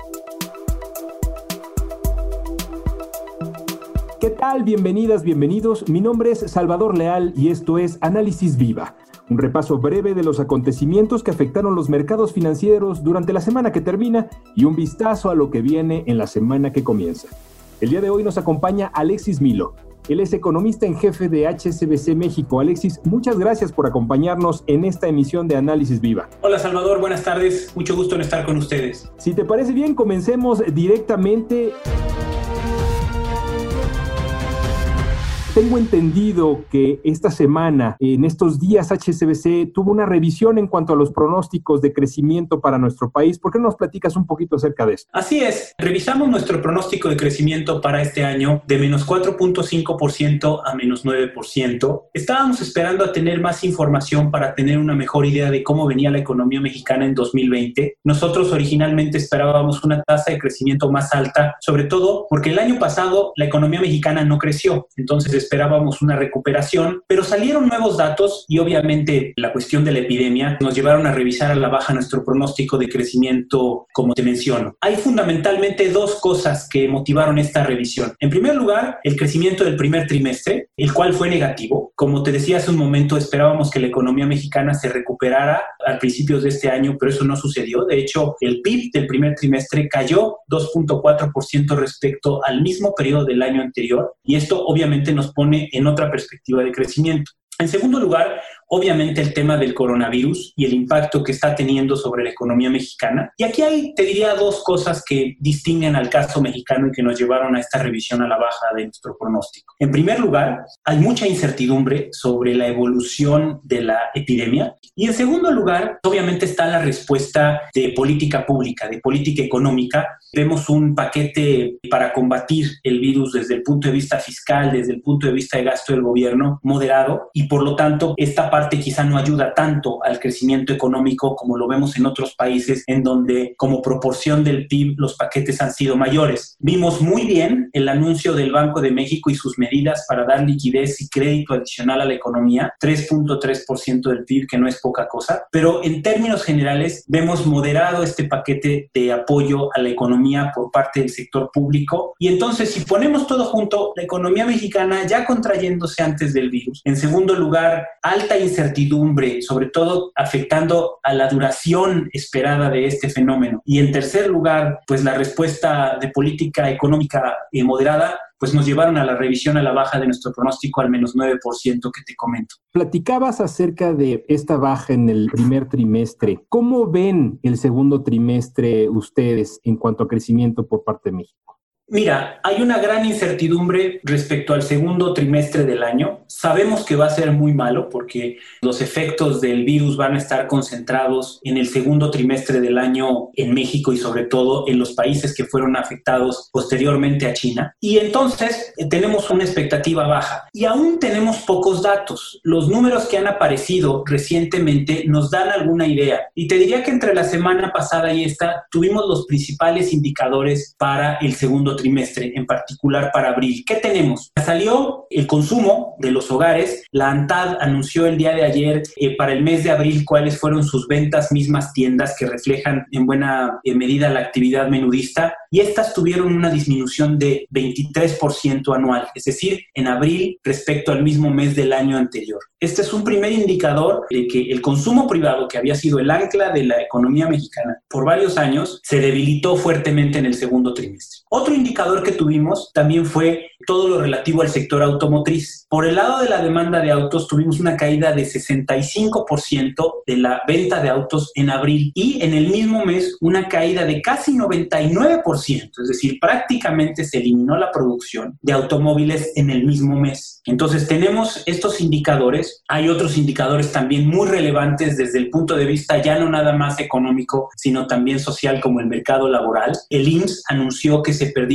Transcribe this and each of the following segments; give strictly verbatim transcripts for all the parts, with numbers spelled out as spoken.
¿Qué tal? Bienvenidas, bienvenidos. Mi nombre es Salvador Leal y esto es Análisis Viva, un repaso breve de los acontecimientos que afectaron los mercados financieros durante la semana que termina y un vistazo a lo que viene en la semana que comienza. El día de hoy nos acompaña Alexis Milo. Él es economista en jefe de H S B C México. Alexis, muchas gracias por acompañarnos en esta emisión de Análisis Viva. Hola Salvador, buenas tardes. Mucho gusto en estar con ustedes. Si te parece bien, comencemos directamente. Tengo entendido que esta semana, en estos días, H S B C tuvo una revisión en cuanto a los pronósticos de crecimiento para nuestro país. ¿Por qué no nos platicas un poquito acerca de esto? Así es. Revisamos nuestro pronóstico de crecimiento para este año de menos cuatro punto cinco por ciento a menos nueve por ciento. Estábamos esperando a tener más información para tener una mejor idea de cómo venía la economía mexicana en dos mil veinte. Nosotros originalmente esperábamos una tasa de crecimiento más alta, sobre todo porque el año pasado la economía mexicana no creció. Entonces, esperábamos una recuperación, pero salieron nuevos datos y obviamente la cuestión de la epidemia nos llevaron a revisar a la baja nuestro pronóstico de crecimiento, como te menciono. Hay fundamentalmente dos cosas que motivaron esta revisión. En primer lugar, el crecimiento del primer trimestre, el cual fue negativo. Como te decía hace un momento, esperábamos que la economía mexicana se recuperara a principios de este año, pero eso no sucedió. De hecho, el P I B del primer trimestre cayó dos punto cuatro por ciento respecto al mismo periodo del año anterior y esto obviamente nos pone en otra perspectiva de crecimiento. En segundo lugar, obviamente el tema del coronavirus y el impacto que está teniendo sobre la economía mexicana. Y aquí hay, te diría, dos cosas que distinguen al caso mexicano y que nos llevaron a esta revisión a la baja de nuestro pronóstico. En primer lugar, hay mucha incertidumbre sobre la evolución de la epidemia. Y en segundo lugar, obviamente está la respuesta de política pública, de política económica. Vemos un paquete para combatir el virus desde el punto de vista fiscal, desde el punto de vista de gasto del gobierno moderado y por lo tanto esta parte quizá no ayuda tanto al crecimiento económico como lo vemos en otros países en donde como proporción del P I B los paquetes han sido mayores. Vimos muy bien el anuncio del Banco de México y sus medidas para dar liquidez y crédito adicional a la economía, tres punto tres por ciento del P I B, que no es poca cosa, pero en términos generales vemos moderado este paquete de apoyo a la economía por parte del sector público y entonces si ponemos todo junto, la economía mexicana ya contrayéndose antes del virus. En segundo lugar, alta incertidumbre, sobre todo afectando a la duración esperada de este fenómeno. Y en tercer lugar, pues la respuesta de política económica eh, moderada, pues nos llevaron a la revisión a la baja de nuestro pronóstico al menos nueve por ciento que te comento. Platicabas acerca de esta baja en el primer trimestre. ¿Cómo ven el segundo trimestre ustedes en cuanto a crecimiento por parte de México? Mira, hay una gran incertidumbre respecto al segundo trimestre del año. Sabemos que va a ser muy malo porque los efectos del virus van a estar concentrados en el segundo trimestre del año en México y sobre todo en los países que fueron afectados posteriormente a China. Y entonces eh, tenemos una expectativa baja y aún tenemos pocos datos. Los números que han aparecido recientemente nos dan alguna idea. Y te diría que entre la semana pasada y esta tuvimos los principales indicadores para el segundo trimestre, en particular para abril. ¿Qué tenemos? Salió el consumo de los hogares. La ANTAD anunció el día de ayer eh, para el mes de abril cuáles fueron sus ventas mismas tiendas que reflejan en buena eh, medida la actividad menudista y estas tuvieron una disminución de veintitrés por ciento anual, es decir, en abril respecto al mismo mes del año anterior. Este es un primer indicador de que el consumo privado, que había sido el ancla de la economía mexicana por varios años, se debilitó fuertemente en el segundo trimestre. Otro indicador que tuvimos también fue todo lo relativo al sector automotriz. Por el lado de la demanda de autos tuvimos una caída de sesenta y cinco por ciento de la venta de autos en abril y en el mismo mes una caída de casi noventa y nueve por ciento, es decir, prácticamente se eliminó la producción de automóviles en el mismo mes. Entonces tenemos estos indicadores. Hay otros indicadores también muy relevantes desde el punto de vista ya no nada más económico, sino también social, como el mercado laboral. El I M S S anunció que se perdieron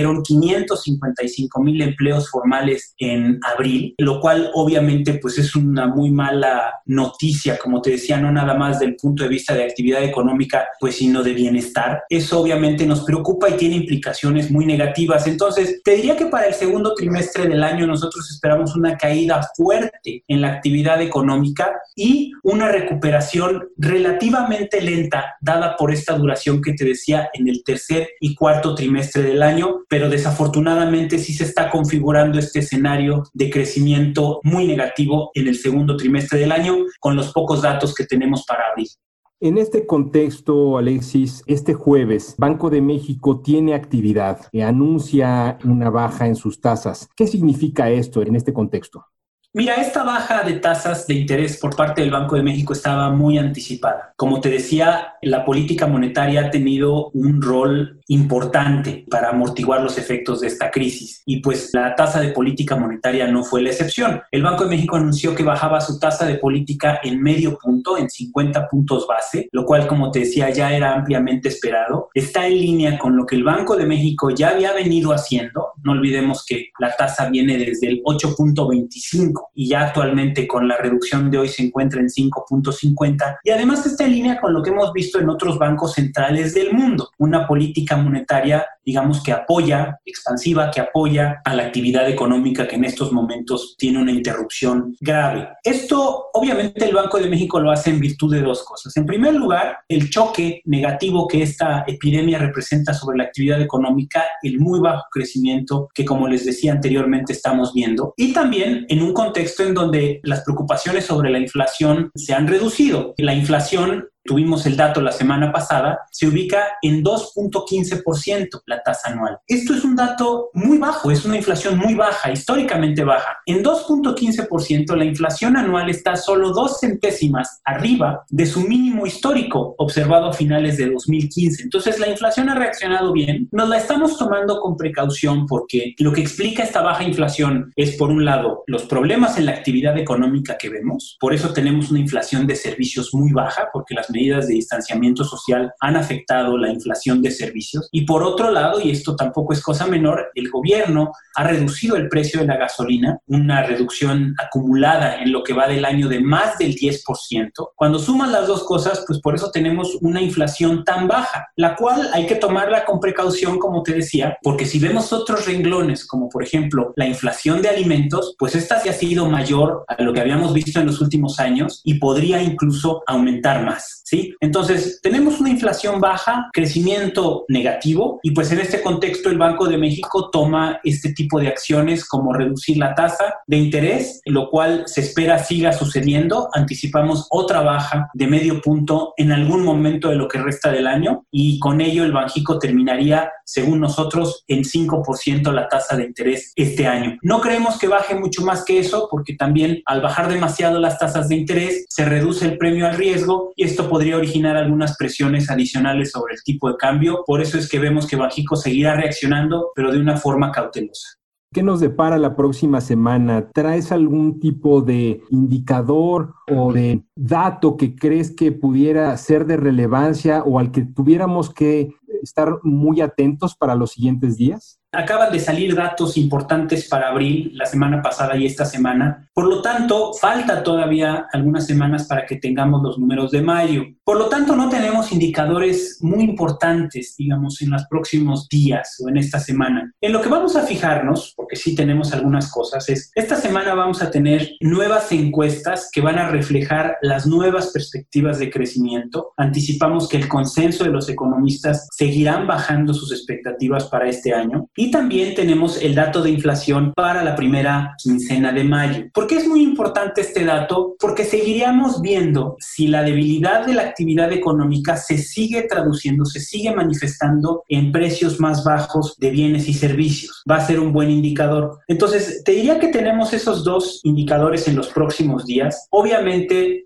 perdieron quinientos cincuenta y cinco mil empleos formales en abril, lo cual obviamente pues es una muy mala noticia, como te decía, no nada más del punto de vista de actividad económica, pues sino de bienestar. Eso obviamente nos preocupa y tiene implicaciones muy negativas. Entonces, te diría que para el segundo trimestre del año nosotros esperamos una caída fuerte en la actividad económica y una recuperación relativamente lenta, dada por esta duración que te decía en el tercer y cuarto trimestre del año, pero desafortunadamente sí se está configurando este escenario de crecimiento muy negativo en el segundo trimestre del año con los pocos datos que tenemos para abril. En este contexto, Alexis, este jueves, Banco de México tiene actividad y anuncia una baja en sus tasas. ¿Qué significa esto en este contexto? Mira, esta baja de tasas de interés por parte del Banco de México estaba muy anticipada. Como te decía, la política monetaria ha tenido un rol importante para amortiguar los efectos de esta crisis y pues la tasa de política monetaria no fue la excepción. El Banco de México anunció que bajaba su tasa de política en medio punto, en cincuenta puntos base, lo cual, como te decía, ya era ampliamente esperado. Está en línea con lo que el Banco de México ya había venido haciendo. No olvidemos que la tasa viene desde el ocho punto veinticinco y ya actualmente con la reducción de hoy se encuentra en cinco punto cincuenta y además está en línea con lo que hemos visto en otros bancos centrales del mundo, una política monetaria, digamos, que apoya, expansiva, que apoya a la actividad económica que en estos momentos tiene una interrupción grave. Esto, obviamente, el Banco de México lo hace en virtud de dos cosas. En primer lugar, el choque negativo que esta epidemia representa sobre la actividad económica, el muy bajo crecimiento que, como les decía anteriormente, estamos viendo, y también en un contexto en donde las preocupaciones sobre la inflación se han reducido. La inflación, tuvimos el dato la semana pasada, se ubica en dos punto quince por ciento la tasa anual. Esto es un dato muy bajo, es una inflación muy baja, históricamente baja. En dos punto quince por ciento la inflación anual está solo dos centésimas arriba de su mínimo histórico observado a finales de dos mil quince. Entonces la inflación ha reaccionado bien. Nos la estamos tomando con precaución porque lo que explica esta baja inflación es, por un lado, los problemas en la actividad económica que vemos. Por eso tenemos una inflación de servicios muy baja, porque las medidas de distanciamiento social han afectado la inflación de servicios. Y por otro lado, y esto tampoco es cosa menor, el gobierno ha reducido el precio de la gasolina, una reducción acumulada en lo que va del año de más del diez por ciento. Cuando suman las dos cosas, pues por eso tenemos una inflación tan baja, la cual hay que tomarla con precaución, como te decía, porque si vemos otros renglones, como por ejemplo la inflación de alimentos, pues esta sí ha sido mayor a lo que habíamos visto en los últimos años y podría incluso aumentar más. ¿Sí? Entonces, tenemos una inflación baja, crecimiento negativo, y pues en este contexto el Banco de México toma este tipo de acciones como reducir la tasa de interés, lo cual se espera siga sucediendo. Anticipamos otra baja de medio punto en algún momento de lo que resta del año y con ello el Banjico terminaría, según nosotros, en cinco por ciento la tasa de interés este año. No creemos que baje mucho más que eso porque también al bajar demasiado las tasas de interés se reduce el premio al riesgo y esto podría originar algunas presiones adicionales sobre el tipo de cambio. Por eso es que vemos que Banjico seguirá reaccionando, pero de una forma cautelosa. ¿Qué nos depara la próxima semana? ¿Traes algún tipo de indicador o de dato que crees que pudiera ser de relevancia o al que tuviéramos que estar muy atentos para los siguientes días? Acaban de salir datos importantes para abril, la semana pasada y esta semana. Por lo tanto, falta todavía algunas semanas para que tengamos los números de mayo. Por lo tanto, no tenemos indicadores muy importantes, digamos, en los próximos días o en esta semana. En lo que vamos a fijarnos, porque sí tenemos algunas cosas, es esta semana vamos a tener nuevas encuestas que van a reflejar las nuevas perspectivas de crecimiento. Anticipamos que el consenso de los economistas seguirán bajando sus expectativas para este año. Y también tenemos el dato de inflación para la primera quincena de mayo. ¿Por qué es muy importante este dato? Porque seguiríamos viendo si la debilidad de la actividad económica se sigue traduciendo, se sigue manifestando en precios más bajos de bienes y servicios. Va a ser un buen indicador. Entonces, te diría que tenemos esos dos indicadores en los próximos días. Obviamente,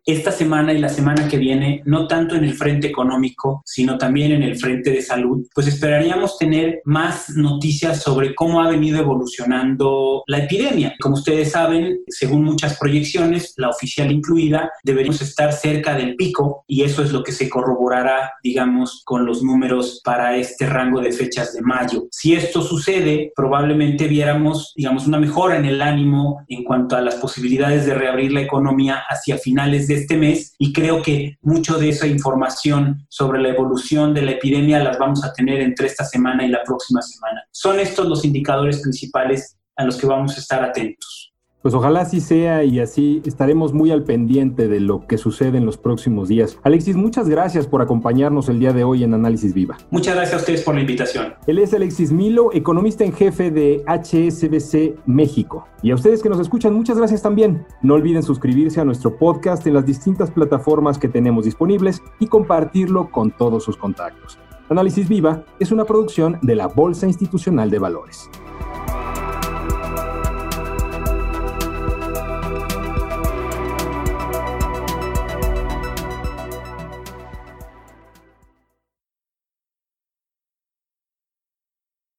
esta semana y la semana que viene, no tanto en el frente económico, sino también en el frente de salud, pues esperaríamos tener más noticias sobre cómo ha venido evolucionando la epidemia. Como ustedes saben, según muchas proyecciones, la oficial incluida, deberíamos estar cerca del pico y eso es lo que se corroborará, digamos, con los números para este rango de fechas de mayo. Si esto sucede, probablemente viéramos, digamos, una mejora en el ánimo en cuanto a las posibilidades de reabrir la economía hacia finales de este mes, y creo que mucho de esa información sobre la evolución de la epidemia las vamos a tener entre esta semana y la próxima semana. Son estos los indicadores principales a los que vamos a estar atentos. Pues ojalá así sea y así estaremos muy al pendiente de lo que sucede en los próximos días. Alexis, muchas gracias por acompañarnos el día de hoy en Análisis Viva. Muchas gracias a ustedes por la invitación. Él es Alexis Milo, economista en jefe de H S B C México. Y a ustedes que nos escuchan, muchas gracias también. No olviden suscribirse a nuestro podcast en las distintas plataformas que tenemos disponibles y compartirlo con todos sus contactos. Análisis Viva es una producción de la Bolsa Institucional de Valores.